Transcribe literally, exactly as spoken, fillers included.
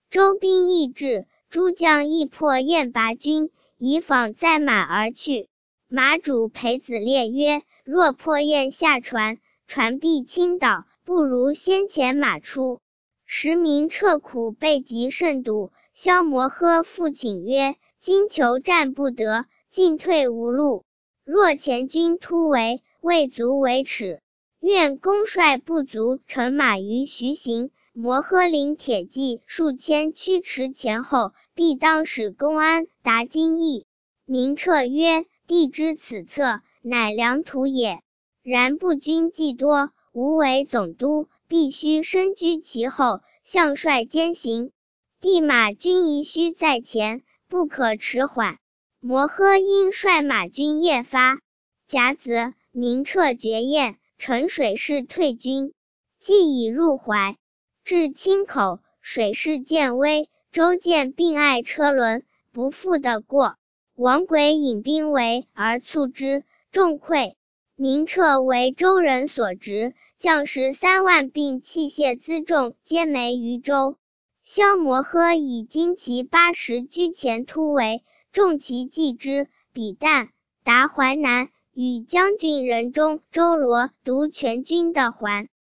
周兵易至，诸将亦破雁拔军，以访载马而去。马主裴子烈曰：若破雁下船，船必倾倒，不如先遣马出。时民彻苦备极甚笃，萧摩诃复请曰：今求战不得，进退无路，若前军突围，未足为耻。愿公率部卒乘马于徐行，摩诃领铁骑数千驱驰前后，必当使公安达京邑。明彻曰：帝知此策，乃良图也。然部军既多，吾为总督，必须身居其后，相率兼行。帝马军宜须在前，不可迟缓。摩诃因率马军夜发。甲子，明彻绝燕，乘水势退军。既已入淮，至清口，水势渐微，周见并爱车轮，不复得过。王轨引兵围而促之，众溃。明彻为周人所执，将士三万并器械辎重皆没于州。萧摩诃以精骑八十居前突围，众骑继之，彼旦达淮南，与将军人中周罗独全军的还。